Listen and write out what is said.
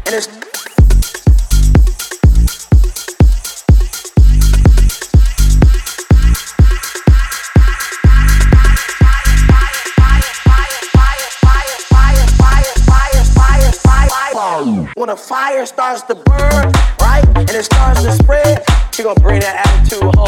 and it's when a fire starts to burn, right, and it starts to spread, she gonna bring that attitude home.